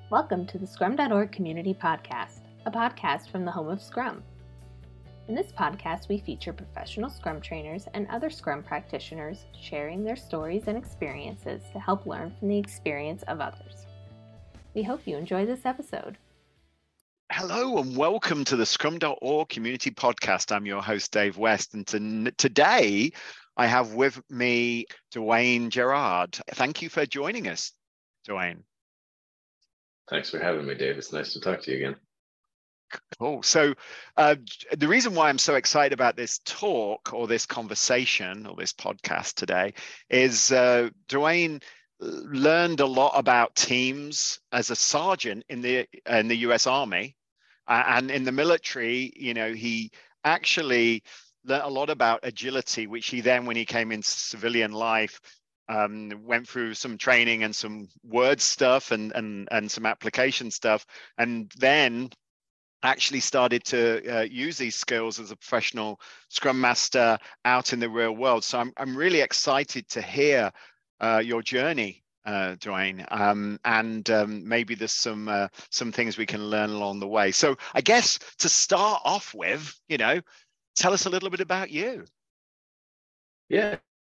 Welcome to the Scrum.org Community Podcast, a podcast from the home of Scrum. In this podcast, we feature professional Scrum trainers and other Scrum practitioners sharing their stories and experiences to help learn from the experience of others. We hope you enjoy this episode. Hello and welcome to the Scrum.org Community Podcast. I'm your host, Dave West, and today I have with me Duane Gerard. Thank you for joining us, Duane. Thanks for having me, Dave. It's nice to talk to you again. Cool. So the reason why I'm so excited about this talk or this conversation or this podcast today is Duane learned a lot about teams as a sergeant in the US Army. And in the military, he actually learned a lot about agility, which he then, when he came into civilian life, went through some training and some word stuff and some application stuff, and then actually started to use these skills as a professional Scrum Master out in the real world. So I'm really excited to hear your journey, Duane, and maybe there's some things we can learn along the way. So I guess to start off with, tell us a little bit about you. Yeah.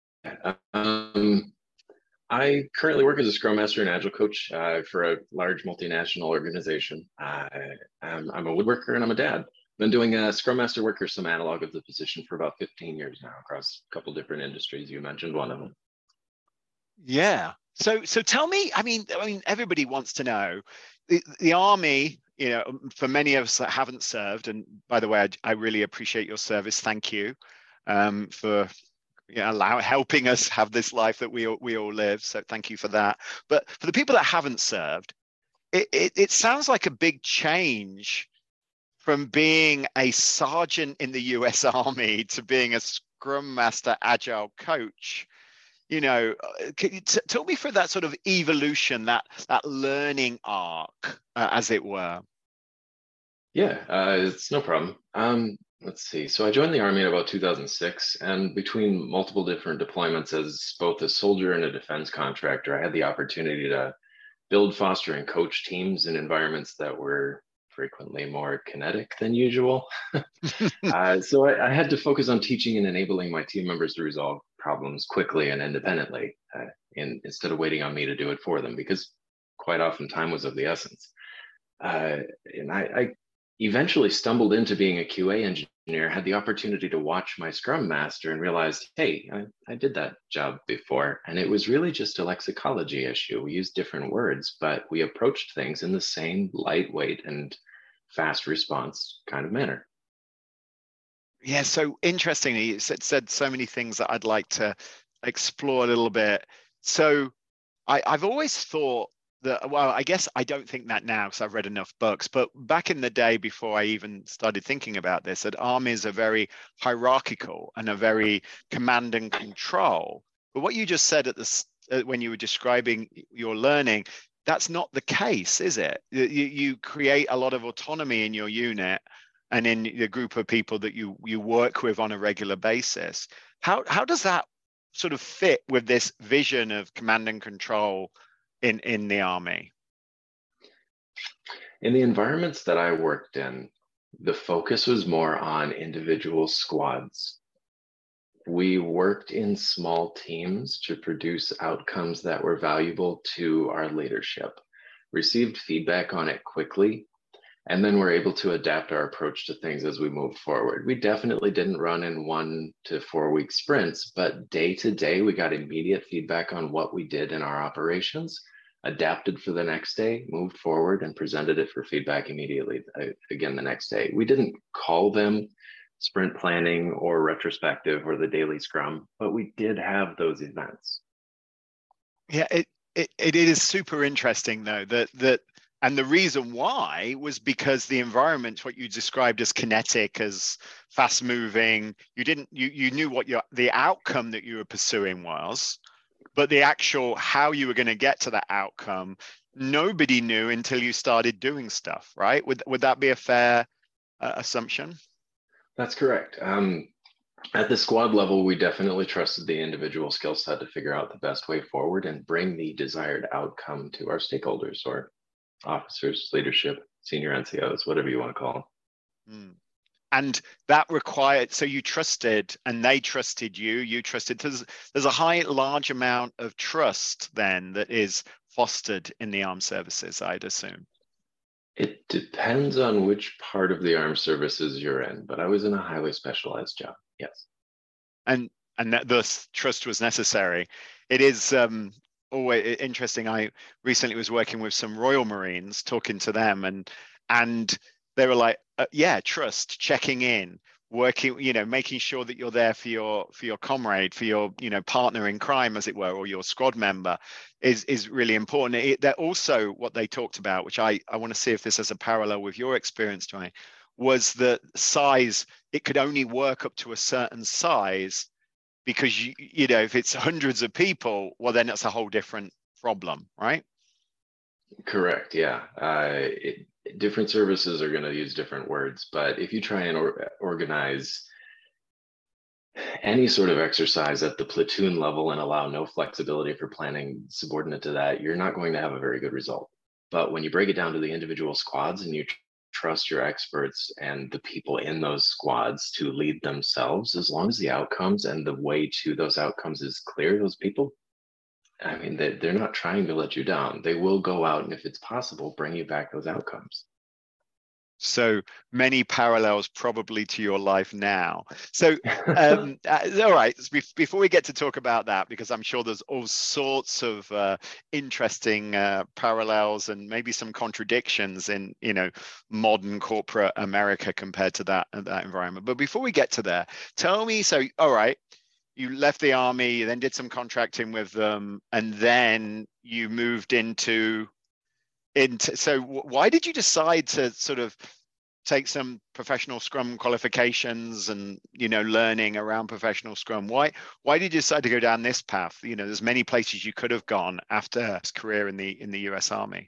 I currently work as a Scrum Master and Agile coach for a large multinational organization. I'm a woodworker and I'm a dad. I've been doing Scrum Master work or some analog of the position for about 15 years now across a couple different industries. You mentioned one of them. Yeah. So tell me, I mean, everybody wants to know the Army, for many of us that haven't served, and by the way, I really appreciate your service. Thank you for helping us have this life that we all live. So thank you for that. But for the people that haven't served, it sounds like a big change from being a sergeant in the US Army to being a Scrum Master Agile coach. Can you talk me through that sort of evolution, that learning arc, as it were? Yeah, it's no problem. Let's see. So I joined the Army in about 2006, and between multiple different deployments as both a soldier and a defense contractor, I had the opportunity to build, foster, and coach teams in environments that were frequently more kinetic than usual. So I had to focus on teaching and enabling my team members to resolve problems quickly and independently, instead of waiting on me to do it for them, because quite often time was of the essence. And I eventually stumbled into being a QA engineer, had the opportunity to watch my Scrum Master and realized, hey, I did that job before. And it was really just a lexicology issue. We used different words, but we approached things in the same lightweight and fast response kind of manner. Yeah, so interestingly, you said so many things that I'd like to explore a little bit. So I've always thought that, well, I guess I don't think that now because I've read enough books, but back in the day before I even started thinking about this, that armies are very hierarchical and are very command and control. But what you just said when you were describing your learning, that's not the case, is it? You create a lot of autonomy in your unit and in the group of people that you work with on a regular basis. How does that sort of fit with this vision of command and control in the Army? In the environments that I worked in, the focus was more on individual squads. We worked in small teams to produce outcomes that were valuable to our leadership, received feedback on it quickly, and then we're able to adapt our approach to things as we move forward. We definitely didn't run in 1 to 4 week sprints, but day to day, we got immediate feedback on what we did in our operations, adapted for the next day, moved forward, and presented it for feedback immediately again the next day. We didn't call them sprint planning or retrospective or the daily scrum, but we did have those events. Yeah, it is super interesting though that and the reason why was because the environment, what you described as kinetic, as fast moving, you knew what the outcome that you were pursuing was, but the actual how you were going to get to that outcome, nobody knew until you started doing stuff, right? Would that be a fair assumption? That's correct. At the squad level, we definitely trusted the individual skill set to figure out the best way forward and bring the desired outcome to our stakeholders or officers, leadership, senior NCOs, whatever you want to call them. Mm. And that required, so you trusted and they trusted you, you trusted. There's a large amount of trust then that is fostered in the armed services, I'd assume. It depends on which part of the armed services you're in, but I was in a highly specialized job, yes. And that thus trust was necessary. It is always interesting. I recently was working with some Royal Marines, talking to them, and they were like, yeah, trust, checking in, working, making sure that you're there for your comrade, for your, partner in crime, as it were, or your squad member is really important. They're also, what they talked about, which I want to see if this has a parallel with your experience, Dwayne, was the size. It could only work up to a certain size, because if it's hundreds of people, well, then that's a whole different problem, right? Correct. Yeah. Different services are going to use different words, but if you try and organize any sort of exercise at the platoon level and allow no flexibility for planning subordinate to that, you're not going to have a very good result. But when you break it down to the individual squads and you trust your experts and the people in those squads to lead themselves, as long as the outcomes and the way to those outcomes is clear, those people, I mean, they're not trying to let you down. They will go out and, if it's possible, bring you back those outcomes. So many parallels probably to your life now. So, all right, before we get to talk about that, because I'm sure there's all sorts of interesting parallels and maybe some contradictions in, modern corporate America compared to that environment. But before we get to there, tell me, so, all right, you left the Army, you then did some contracting with them, and then you moved into so why did you decide to sort of take some professional Scrum qualifications and learning around professional Scrum? Why did you decide to go down this path? There's many places you could have gone after his career in the US Army.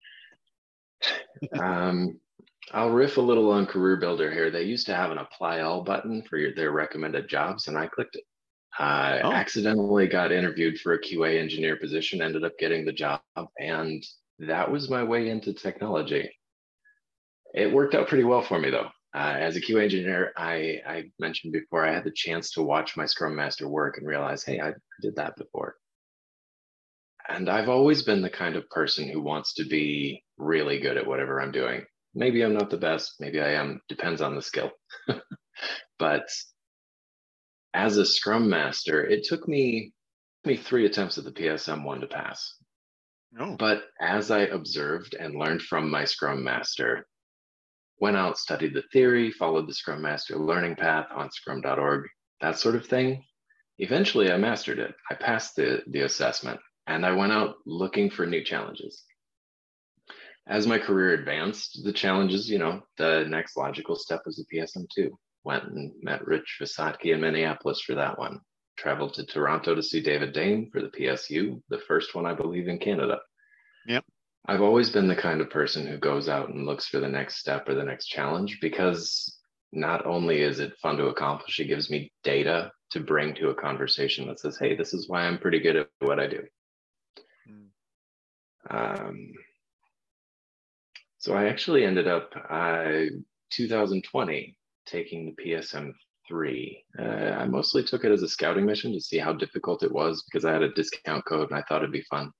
I'll riff a little on Career Builder here. They used to have an apply all button for their recommended jobs, and I clicked it. I accidentally got interviewed for a QA engineer position, ended up getting the job, and that was my way into technology. It worked out pretty well for me, though. As a QA engineer, I mentioned before, I had the chance to watch my Scrum Master work and realize, hey, I did that before. And I've always been the kind of person who wants to be really good at whatever I'm doing. Maybe I'm not the best, maybe I am, depends on the skill. But as a Scrum Master, it took me 3 attempts at the PSM1 to pass. Oh. But as I observed and learned from my Scrum Master, went out, studied the theory, followed the Scrum Master learning path on scrum.org, that sort of thing, eventually I mastered it. I passed the assessment, and I went out looking for new challenges. As my career advanced, the challenges, the next logical step was the PSM2. Went and met Rich Visotky in Minneapolis for that one. Traveled to Toronto to see David Dane for the PSU, the first one, I believe, in Canada. Yep. I've always been the kind of person who goes out and looks for the next step or the next challenge, because not only is it fun to accomplish, it gives me data to bring to a conversation that says, hey, this is why I'm pretty good at what I do. So I actually ended up 2020 taking the PSM3. I mostly took it as a scouting mission to see how difficult it was, because I had a discount code and I thought it'd be fun.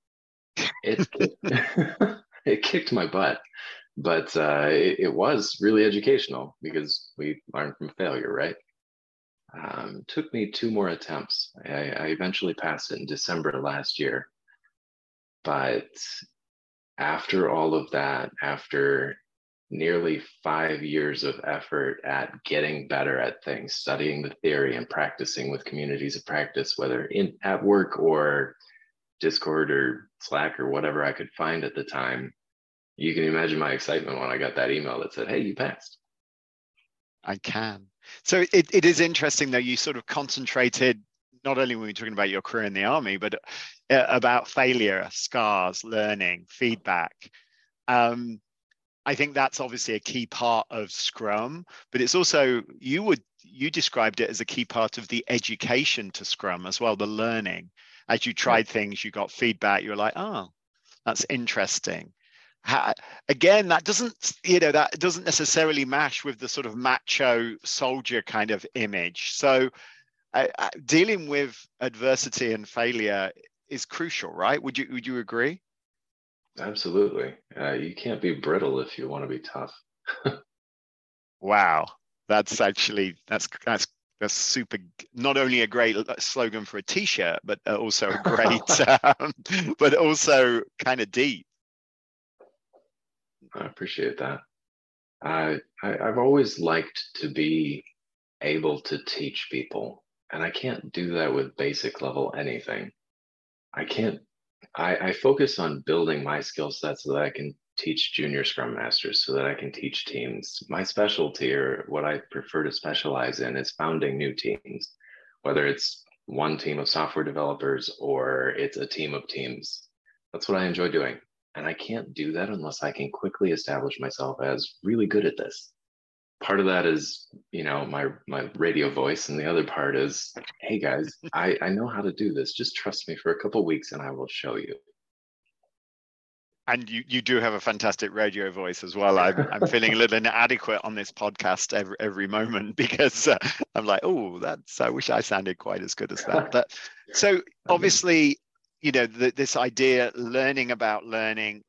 It kicked my butt, but it was really educational because we learned from failure, right? Took me 2 more attempts. I eventually passed it in December last year. But after all of that, after nearly 5 years of effort at getting better at things, studying the theory and practicing with communities of practice, whether at work or Discord or Slack or whatever I could find at the time, you can imagine my excitement when I got that email that said, hey, you passed. I can. So it is interesting, though, you sort of concentrated not only when we're talking about your career in the Army, but about failure, scars, learning, feedback. I think that's obviously a key part of Scrum, but it's also, you described it as a key part of the education to Scrum as well, the learning. As you tried things, you got feedback, you were like, oh, that's interesting. Again, that doesn't necessarily mash with the sort of macho soldier kind of image. So dealing with adversity and failure is crucial, right? Would you agree? Absolutely. You can't be brittle if you want to be tough. Wow, that's super. Not only a great slogan for a T-shirt, but also a great, but also kind of deep. I appreciate that. I've always liked to be able to teach people, and I can't do that with basic level anything. I focus on building my skill set so that I can teach junior scrum masters, so that I can teach teams. My specialty, or what I prefer to specialize in, is founding new teams, whether it's one team of software developers or it's a team of teams. That's what I enjoy doing. And I can't do that unless I can quickly establish myself as really good at this. Part of that is, my radio voice, and the other part is, hey guys, I know how to do this. Just trust me for a couple of weeks and I will show you. And you do have a fantastic radio voice as well. I'm feeling a little inadequate on this podcast every moment, because I'm like, I wish I sounded quite as good as that. But so obviously, this idea, learning about learning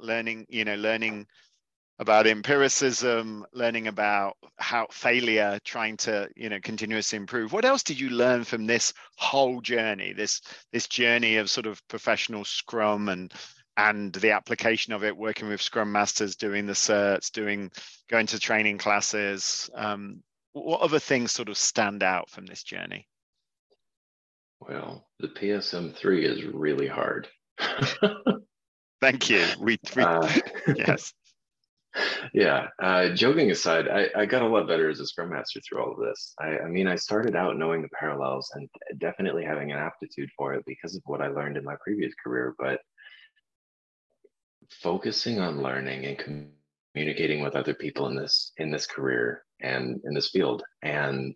about empiricism, learning about how failure, trying to continuously improve. What else did you learn from this whole journey, this journey of sort of professional Scrum and the application of it, working with Scrum Masters, doing the certs, going to training classes? What other things sort of stand out from this journey? Well, the PSM3 is really hard. Thank you. Yes. Yeah. Joking aside, I got a lot better as a Scrum Master through all of this. I started out knowing the parallels and definitely having an aptitude for it because of what I learned in my previous career, but focusing on learning and communicating with other people in this career and in this field, and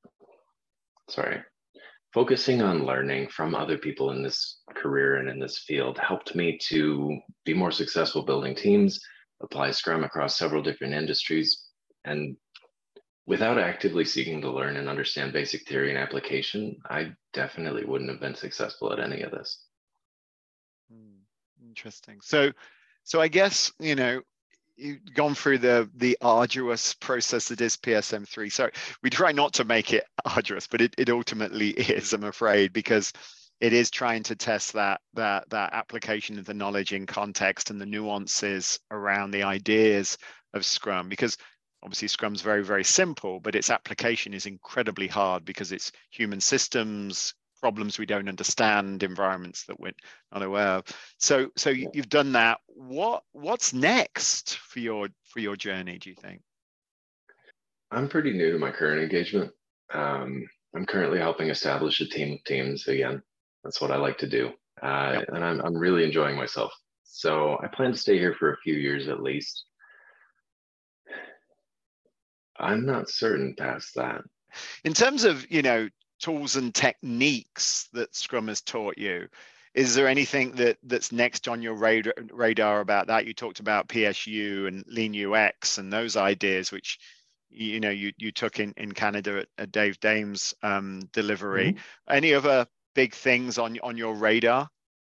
focusing on learning from other people in this career and in this field helped me to be more successful building teams, apply Scrum across several different industries. And without actively seeking to learn and understand basic theory and application, I definitely wouldn't have been successful at any of this. Interesting. So I guess, you've gone through the arduous process that is PSM3. So we try not to make it arduous, but it ultimately is, I'm afraid, because it is trying to test that application of the knowledge in context and the nuances around the ideas of Scrum, because obviously Scrum's very, very simple, but its application is incredibly hard because it's human systems, problems we don't understand, environments that we're not aware of. So you've done that. What's next for your journey, do you think? I'm pretty new to my current engagement. I'm currently helping establish a team of teams again. That's what I like to do. And I'm really enjoying myself. So I plan to stay here for a few years at least. I'm not certain past that. In terms of, tools and techniques that Scrum has taught you, is there anything that's next on your radar about that? You talked about PSU and Lean UX and those ideas, which you took in Canada at Dave Dame's delivery. Mm-hmm. Any other big things on your radar?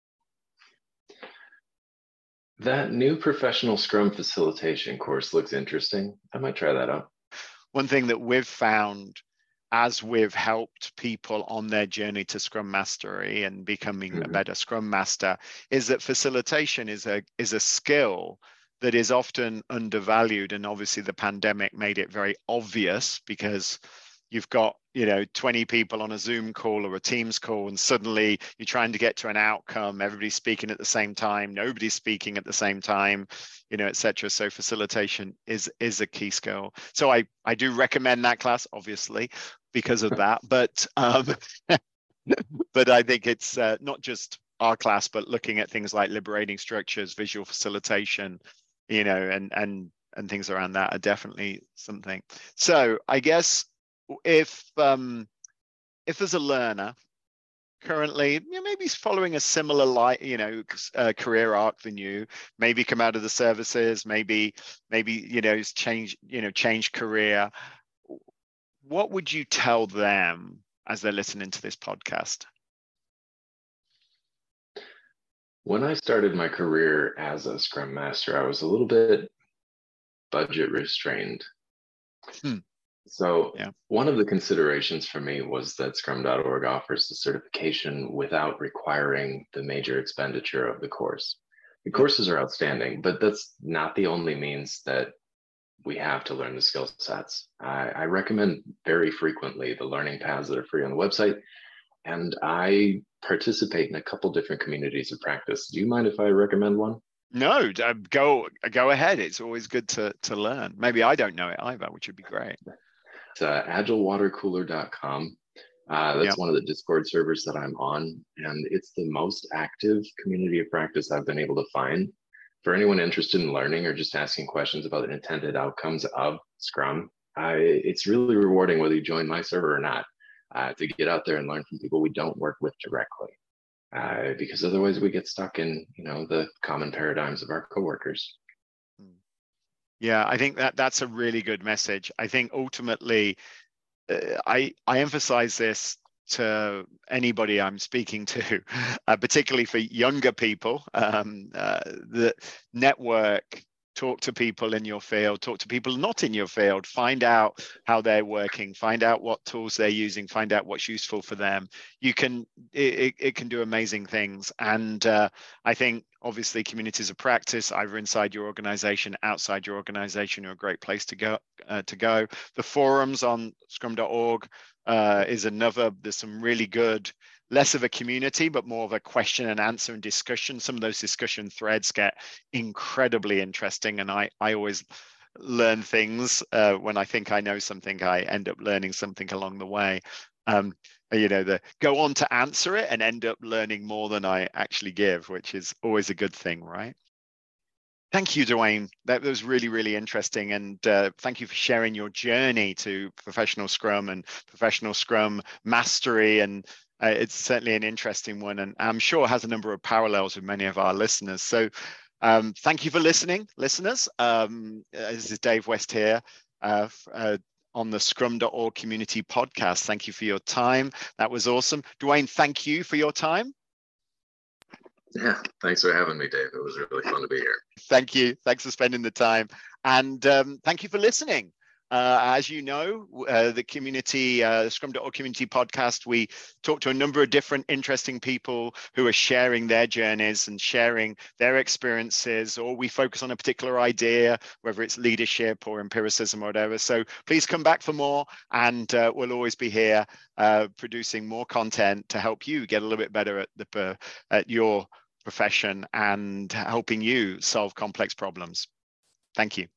That new professional Scrum facilitation course looks interesting. I might try that out. One thing that we've found as we've helped people on their journey to Scrum Mastery and becoming a better Scrum Master is that facilitation is a skill that is often undervalued. And obviously the pandemic made it very obvious, because you've got 20 people on a Zoom call or a Teams call, and suddenly you're trying to get to an outcome. Everybody's speaking at the same time, nobody's speaking at the same time, etc. So facilitation is a key skill. So I do recommend that class, obviously, because of that. But but I think it's not just our class, but looking at things like liberating structures, visual facilitation, and things around that are definitely something. So I guess if there's a learner currently, maybe following a similar career arc than you, maybe come out of the services, maybe change career. What would you tell them as they're listening to this podcast? When I started my career as a Scrum Master, I was a little bit budget restrained. So one of the considerations for me was that Scrum.org offers the certification without requiring the major expenditure of the course. The courses are outstanding, but that's not the only means that we have to learn the skill sets. I recommend very frequently the learning paths that are free on the website, and I participate in a couple different communities of practice. Do you mind if I recommend one? No, go ahead. It's always good to learn. Maybe I don't know it either, which would be great. It's agilewatercooler.com. That's one of the Discord servers that I'm on, and it's the most active community of practice I've been able to find. For anyone interested in learning or just asking questions about the intended outcomes of Scrum, it's really rewarding whether you join my server or not, to get out there and learn from people we don't work with directly. Because otherwise we get stuck in, the common paradigms of our coworkers. Yeah, I think that's a really good message. I think ultimately, I emphasize this to anybody I'm speaking to, particularly for younger people. The network, talk to people in your field, talk to people not in your field, find out how they're working, find out what tools they're using, find out what's useful for them. It can do amazing things. And I think obviously communities of practice, either inside your organization, outside your organization, are a great place to go. The forums on scrum.org is another. There's some really good, less of a community, but more of a question and answer and discussion. Some of those discussion threads get incredibly interesting. And I always learn things when I think I know something, I end up learning something along the way. Go on to answer it and end up learning more than I actually give, which is always a good thing, right? Thank you, Dwayne. That was really, really interesting. And thank you for sharing your journey to professional Scrum and professional Scrum mastery. And it's certainly an interesting one, and I'm sure has a number of parallels with many of our listeners. So thank you for listening, listeners. This is Dave West here on the Scrum.org Community Podcast. Thank you for your time. That was awesome. Dwayne, thank you for your time. Yeah, thanks for having me, Dave. It was really fun to be here. Thank you. Thanks for spending the time. And thank you for listening. As you know, the community, Scrum.org Community Podcast, we talk to a number of different interesting people who are sharing their journeys and sharing their experiences, or we focus on a particular idea, whether it's leadership or empiricism or whatever. So please come back for more, and we'll always be here producing more content to help you get a little bit better at your profession and helping you solve complex problems. Thank you.